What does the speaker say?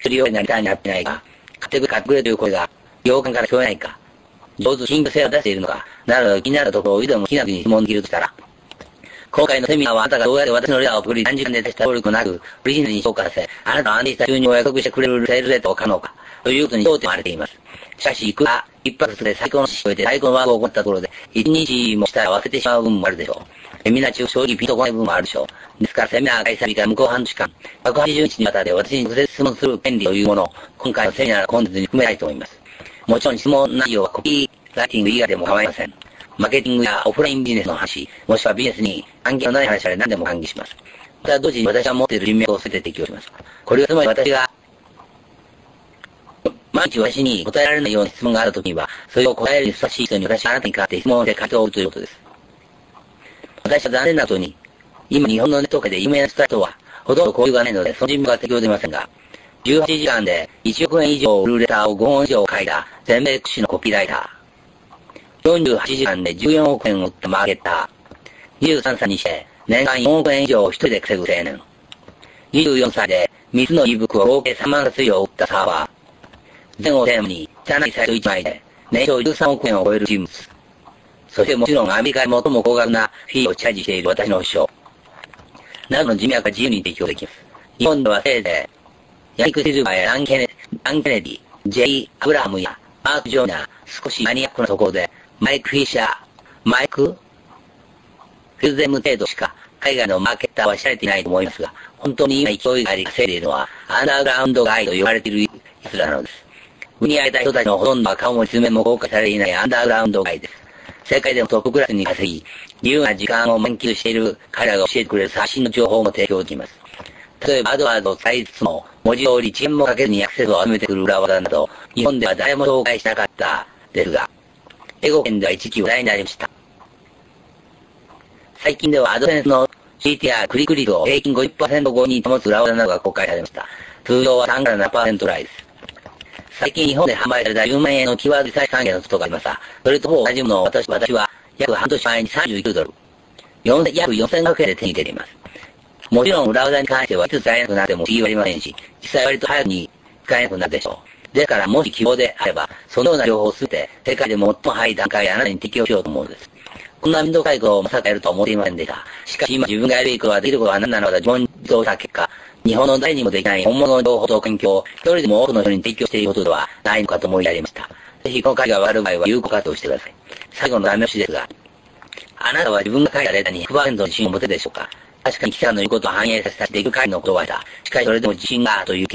するようになりたいになってないか、買ってくれという声が、洋館から聞こえないか、上手品性を出しているのか、など気になるところをいつでも気なくに質問できるとしたら、今回のセミナーはあなたがどうやって私のレアを送り短時間でした労力なく、オリジナルに評価させ、あなたの安定した収入を約束してくれるセールレートを可能か、ということに焦点を当てています。しかし、いくら一泊で最高の指揮を得て最高のワークを行ったところで、一日もしたら忘れてしまう分もあるでしょう。セミナー中、正直ピンとこない部分もあるでしょう。ですから、セミナー開催日から向こう半年間、180日にわたって私に直接質問する権利というものを、今回のセミナーのコンテンツに含めたいと思います。もちろん質問内容はコピーライティング以外でも構いません。マーケティングやオフラインビジネスの話、もしくはビジネスに関係のない話は何でも歓迎します。また同時に私が持っている人脈を全て提供します。これはつまり私が、毎日私に答えられないような質問があるときには、それを答えるにふさわしい人に私はあなたに代わって質問をして回答をするということです。私は残念なことに、今日本のネット界で有名な人たちとは、ほとんど交流がないので、その人脈が適用できませんが、18時間で1億円以上売るレターを5本以上書いた全米屈指のコピーライター。48時間で14億円を売ったマーケッター。23歳にして、年間4億円以上を一人で稼ぐ青年。24歳で3つの ebook を合計3万冊以上売ったサーバー。全をテーマに、チャナイサイト1枚で、年商13億円を超える人物。そしてもちろんアメリカで最も高額なフィーをチャージしている私の秘書。などの人脈が自由に提供できます。日本ではせいぜい、ヤニク・シルバーやラン・ケネディ、J. アブラハムやマーク・ジョーナー、少しマニアックなところで、マイク・フィッシャー、マイク・フィルゼム程度しか海外のマーケッターは知られていないと思いますが、本当に今勢いがあり稼いでいるのはアンダーグラウンドガイと言われている奴らなのです。売り上げた人たちのほとんどは顔も実面も公開されていないアンダーグラウンドガイです。世界でもトップクラスに稼ぎ、自由な時間を満喫している彼らが教えてくれる最新の情報も提供できます。例えばアドワードを使いつつも、文字通り遅延もかけずにアクセスを集めてくる裏技など、日本では誰も紹介しなかったですが、英語圏では一時期話題になりました。最近ではアドセンスの CTR クリック率を平均 50% 後に保つ裏技などが公開されました。通常は3から 7% 来です。最近日本で販売された10万円のキーワードリサーチ関係のソフトがありました。それとほぼ同じものを私は約半年前に39ドル、約4500円で手に入れています。もちろん裏技に関してはいつ使えなくなっても不思議はありませんし、実際割と早くに使えなくなるでしょう。ですからもし希望であれば、そのような情報をすべて世界で最も早い段階であなたに適用しようと思うのです。こんな面倒くさいことをまさかやるとは思っていませんでした。しかし今自分がやるべきことはできることは何なのかと自問自答した結果、日本の誰にもできない本物の情報と環境を一人でも多くの人に提供していることではないのかと思いやりました。ぜひこの会が終わる前は有効活動してください。最後のダメ押しですが、あなたは自分が書いたデータに 100% の自信を持てるでしょうか。確かに記者の言うことを反映させていく会の言葉だ。しかしそれでも自信がという